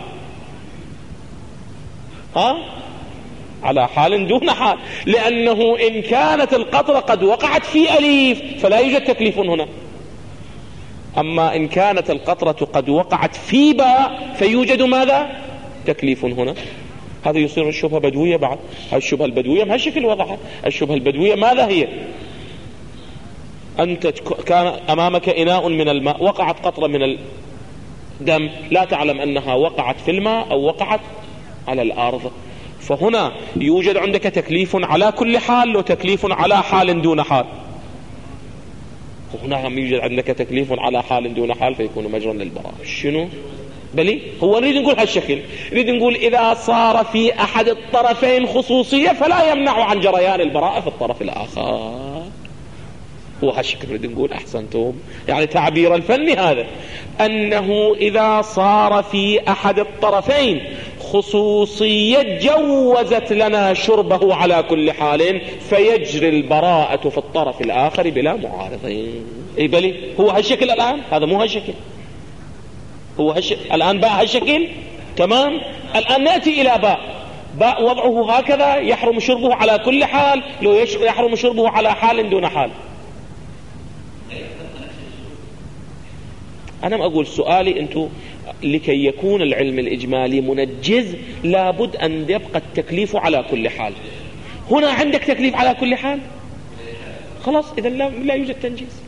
ها؟ على حال دون حال، لأنه إن كانت القطرة قد وقعت في أليف فلا يوجد تكليف هنا. أما إن كانت القطرة قد وقعت في باء فيوجد ماذا؟ تكليف هنا. هذا يصير الشبهة بدوية. بعد الشبهة البدوية ما هالشكل وضعها. الشبهة البدوية ماذا هي؟ أنت كان أمامك إناء من الماء، وقعت قطرة من الدم، لا تعلم أنها وقعت في الماء أو وقعت على الأرض. فهنا يوجد عندك تكليف على كل حال وتكليف على حال دون حال. وهنا هم يوجد عندك تكليف على حال دون حال فيكون مجرا للبراءة. شنو؟ بلي هو نريد نقول هالشكل، نريد نقول إذا صار في أحد الطرفين خصوصية فلا يمنع عن جريان البراءة في الطرف الآخر. هو هالشكل نريد نقول. أحسنتم. يعني تعبير الفني هذا، أنه إذا صار في أحد الطرفين خصوصية جوزت لنا شربه على كل حال فيجري البراءة في الطرف الآخر بلا معارضين. إيه بلي هو هالشكل الآن؟ هذا مو هالشكل. هو هالشكل الآن. باء هالشكل تمام. الآن نأتي إلى باء. باء وضعه هكذا يحرم شربه على كل حال، لو يحرم شربه على حال دون حال. أنا ما أقول سؤالي أنتو لكي يكون العلم الإجمالي منجز لابد أن يبقى التكليف على كل حال. هنا عندك تكليف على كل حال، خلاص إذا لا, لا يوجد تنجيز.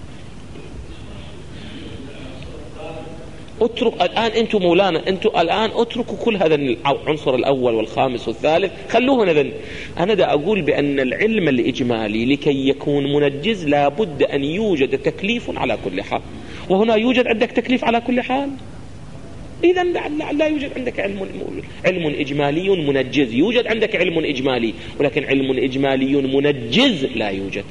اترك الآن أنتم مولانا، أنتم الآن اتركوا كل هذا العنصر الأول والخامس والثالث، خلوه هنا. أنا دا أقول بأن العلم الإجمالي لكي يكون منجز لا بد أن يوجد تكليف على كل حال، وهنا يوجد عندك تكليف على كل حال. إذا لا يوجد عندك علم علم إجمالي منجز، يوجد عندك علم إجمالي ولكن علم إجمالي منجز لا يوجد.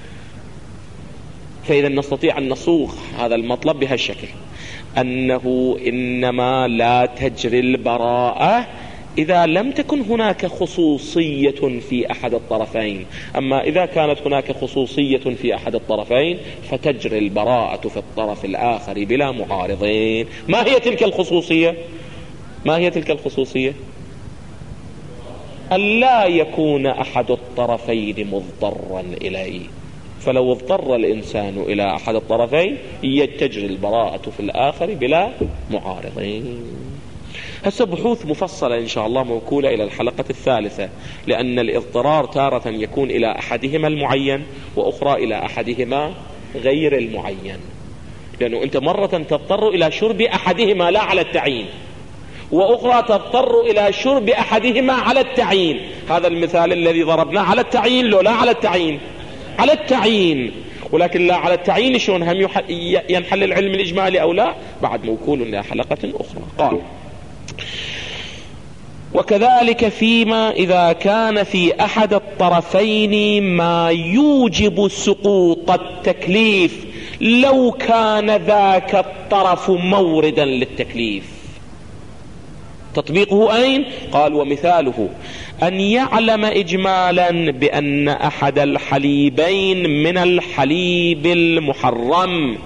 فإذا نستطيع أن نصوغ هذا المطلب بهالشكل، أنه إنما لا تجري البراءة إذا لم تكن هناك خصوصية في أحد الطرفين. أما إذا كانت هناك خصوصية في أحد الطرفين فتجري البراءة في الطرف الآخر بلا معارضين. ما هي تلك الخصوصية؟ ما هي تلك الخصوصية؟ ألا يكون أحد الطرفين مضطرا إليه، فلو اضطر الإنسان إلى أحد الطرفين تجري البراءة في الآخر بلا معارضين. هسه بحوث مفصلة إن شاء الله موكولة إلى الحلقة الثالثة، لأن الاضطرار تارة يكون إلى أحدهما المعين وأخرى إلى أحدهما غير المعين، لأنه أنت مرة تضطر إلى شرب أحدهما لا على التعيين، وأخرى تضطر إلى شرب أحدهما على التعيين. هذا المثال الذي ضربناه على التعيين، لو لا على التعيين على التعيين، ولكن لا على التعيين شلون هم ينحل العلم الإجمالي أو لا، بعد موكول إلى حلقة أخرى. قال: وكذلك فيما إذا كان في أحد الطرفين ما يوجب سقوط التكليف لو كان ذاك الطرف موردا للتكليف. تطبيقه أين؟ قال: ومثاله أن يعلم إجمالا بأن أحد الحليبين من الحليب المحرم،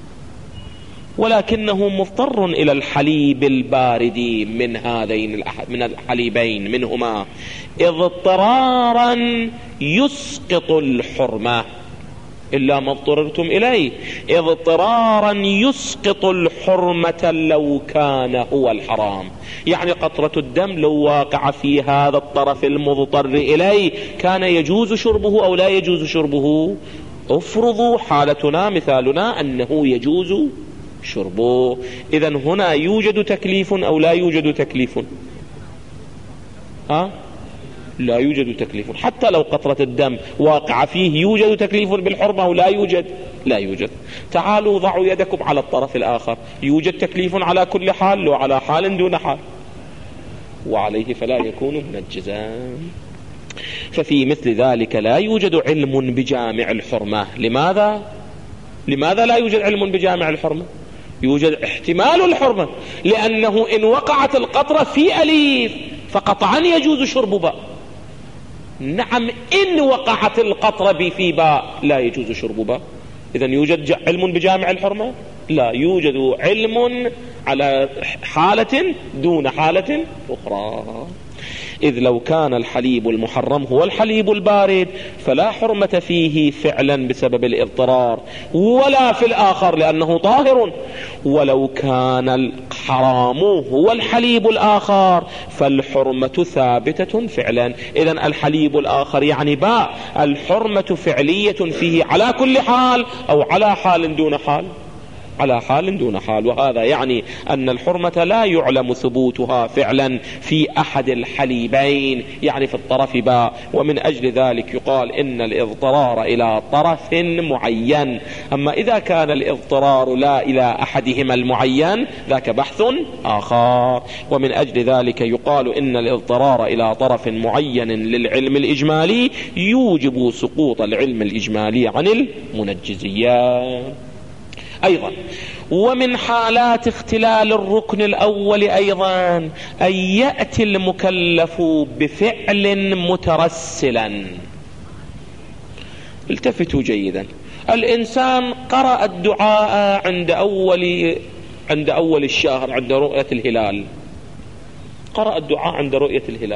ولكنه مضطر إلى الحليب البارد من هذين من الحليبين منهما اضطرارا يسقط الحرمة، إلا ما اضطررتم إليه، اضطرارا يسقط الحرمة لو كان هو الحرام. يعني قطرة الدم لو واقع في هذا الطرف المضطر إليه كان يجوز شربه أو لا يجوز شربه؟ افرضوا حالتنا مثالنا أنه يجوز شربه، إذا هنا يوجد تكليف أو لا يوجد تكليف؟ ها؟ لا يوجد تكليف. حتى لو قطرة الدم واقع فيه يوجد تكليف بالحرمة أو لا يوجد؟ لا يوجد. تعالوا ضعوا يدكم على الطرف الآخر، يوجد تكليف على كل حال وعلى حال دون حال، وعليه فلا يكون منجزا. ففي مثل ذلك لا يوجد علم بجامع الحرمة. لماذا؟ لماذا لا يوجد علم بجامع الحرمة؟ يوجد احتمال الحرمة، لأنه إن وقعت القطرة في أليف فقطعا يجوز شرب باء. نعم، إن وقعت القطرة في باء لا يجوز شرب باء. إذن يوجد علم بجامع الحرمة؟ لا يوجد علم على حالة دون حالة أخرى. إذ لو كان الحليب المحرم هو الحليب البارد فلا حرمة فيه فعلا بسبب الاضطرار، ولا في الآخر لأنه طاهر. ولو كان الحرام هو الحليب الآخر فالحرمة ثابتة فعلا. إذن الحليب الآخر يعني باء، الحرمة فعلية فيه على كل حال أو على حال دون حال؟ على حال دون حال. وهذا يعني أن الحرمة لا يعلم ثبوتها فعلا في أحد الحليبين، يعني في الطرف باء. ومن أجل ذلك يقال إن الاضطرار إلى طرف معين. أما إذا كان الاضطرار لا إلى أحدهما المعين ذاك بحث آخر. ومن أجل ذلك يقال إن الاضطرار إلى طرف معين للعلم الإجمالي يوجب سقوط العلم الإجمالي عن المنجزيات. أيضا ومن حالات اختلال الركن الأول أيضا أن يأتي المكلف بفعل مترسلا. التفتوا جيدا، الإنسان قرأ الدعاء عند أول عند أول الشهر عند رؤية الهلال، قرأ الدعاء عند رؤية الهلال،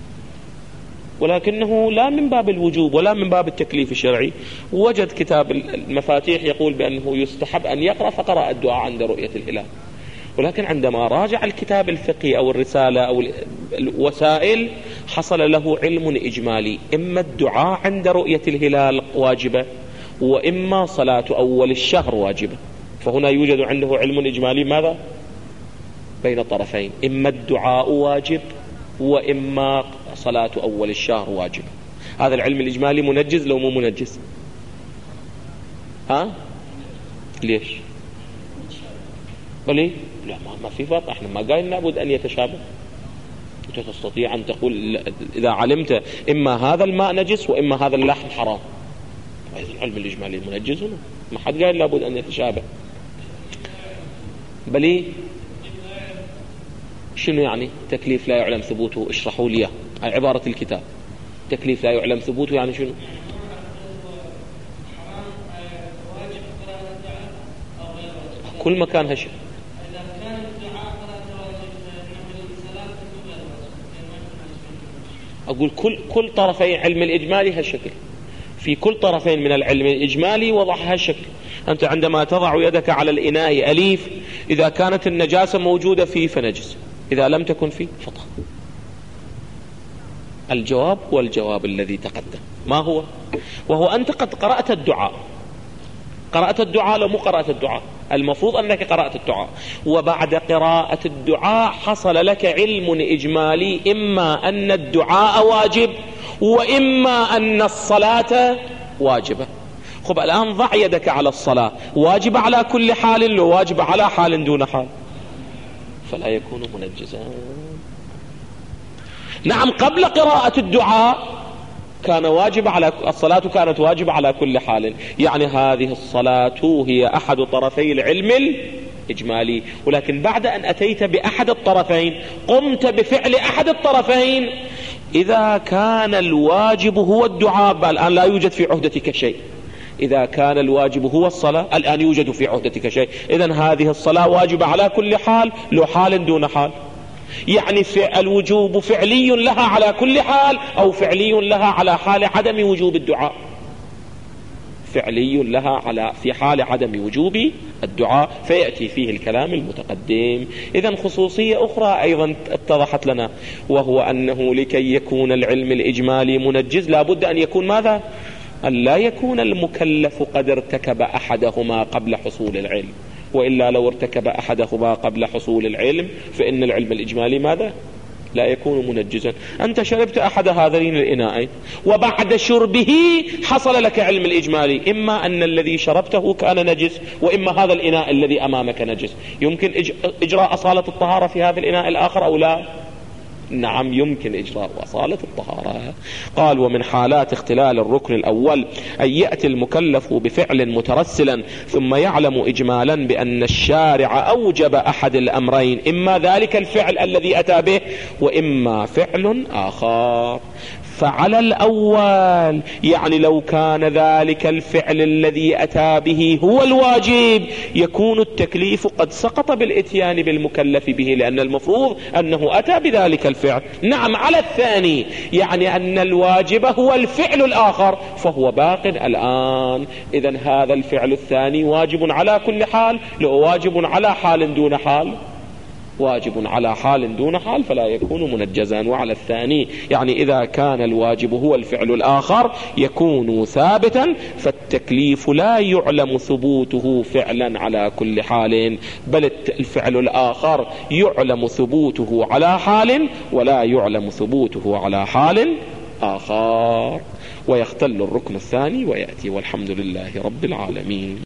ولكنه لا من باب الوجوب ولا من باب التكليف الشرعي. وجد كتاب المفاتيح يقول بأنه يستحب أن يقرأ، فقرأ الدعاء عند رؤية الهلال. ولكن عندما راجع الكتاب الفقهي أو الرسالة أو الوسائل حصل له علم إجمالي، إما الدعاء عند رؤية الهلال واجبة، وإما صلاة أول الشهر واجبة. فهنا يوجد عنده علم إجمالي ماذا؟ بين طرفين، إما الدعاء واجب وإما صلاة أول الشهر واجب. هذا العلم الإجمالي منجز لو مو منجز؟ ها؟ ليش؟ وليه؟ لا ما في فرق، احنا ما قايل لابد أن يتشابه. أنت تستطيع أن تقول إذا علمت إما هذا الماء نجس وإما هذا اللحم حرام، إذن العلم الإجمالي منجز هنا، ما حد قايل لابد أن يتشابه. بل شنو يعني تكليف لا يعلم ثبوته؟ اشرحوا لي عبارة الكتاب. تكليف لا يعلم ثبوته يعني شنو؟ كل مكان هالشيء. أقول كل كل طرفي علم الإجمالي هالشكل، في كل طرفين من العلم الإجمالي وضع هالشكل. أنت عندما تضع يدك على الإناء أليف، إذا كانت النجاسة موجودة فيه فنجس، إذا لم تكن فيه فطهر. الجواب هو الجواب الذي تقدم. ما هو؟ وهو أنت قد قرأت الدعاء. قرأت الدعاء لو مو قرأت الدعاء؟ المفروض أنك قرأت الدعاء، وبعد قراءة الدعاء حصل لك علم إجمالي، إما أن الدعاء واجب وإما أن الصلاة واجبة. خب الآن ضع يدك على الصلاة، واجب على كل حال لو واجب على حال دون حال، فلا يكون منجزا. نعم قبل قراءة الدعاء كان واجب على الصلاة، كانت واجبة على كل حال، يعني هذه الصلاة هي أحد طرفي العلم الإجمالي. ولكن بعد أن أتيت بأحد الطرفين، قمت بفعل أحد الطرفين، إذا كان الواجب هو الدعاء، الآن لا يوجد في عهدتك شيء. إذا كان الواجب هو الصلاة، الآن يوجد في عهدتك شيء، إذن هذه الصلاة واجبة على كل حال لو حال دون حال. يعني الوجوب فعلي لها على كل حال أو فعلي لها على حال عدم وجوب الدعاء؟ فعلي لها على في حال عدم وجوب الدعاء، فيأتي فيه الكلام المتقدم. إذن خصوصية أخرى أيضا اتضحت لنا، وهو أنه لكي يكون العلم الإجمالي منجز لابد أن يكون ماذا؟ أن لا يكون المكلف قد ارتكب أحدهما قبل حصول العلم، وإلا لو ارتكب أحدهما قبل حصول العلم فإن العلم الإجمالي ماذا؟ لا يكون منجزا. أنت شربت أحد هذين الإناءين وبعد شربه حصل لك علم الإجمالي، إما أن الذي شربته كان نجس وإما هذا الإناء الذي أمامك نجس. يمكن إجراء أصالة الطهارة في هذا الإناء الآخر أو لا؟ نعم يمكن إجراء أصالة الطهارة. قال ومن حالات اختلال الركن الأول أن يأتي المكلف بفعل مترسلا ثم يعلم إجمالا بأن الشارع أوجب أحد الأمرين، إما ذلك الفعل الذي أتى به وإما فعل آخر. فعلى الأول يعني لو كان ذلك الفعل الذي أتى به هو الواجب يكون التكليف قد سقط بالإتيان بالمكلف به، لأن المفروض أنه أتى بذلك الفعل. نعم على الثاني يعني أن الواجب هو الفعل الآخر فهو باق الآن. إذن هذا الفعل الثاني واجب على كل حال، لو واجب على حال دون حال واجب على حال دون حال فلا يكون منجزا. وعلى الثاني يعني إذا كان الواجب هو الفعل الآخر يكون ثابتا، فالتكليف لا يعلم ثبوته فعلا على كل حال، بل الفعل الآخر يعلم ثبوته على حال ولا يعلم ثبوته على حال آخر. ويختل الركن الثاني ويأتي، والحمد لله رب العالمين.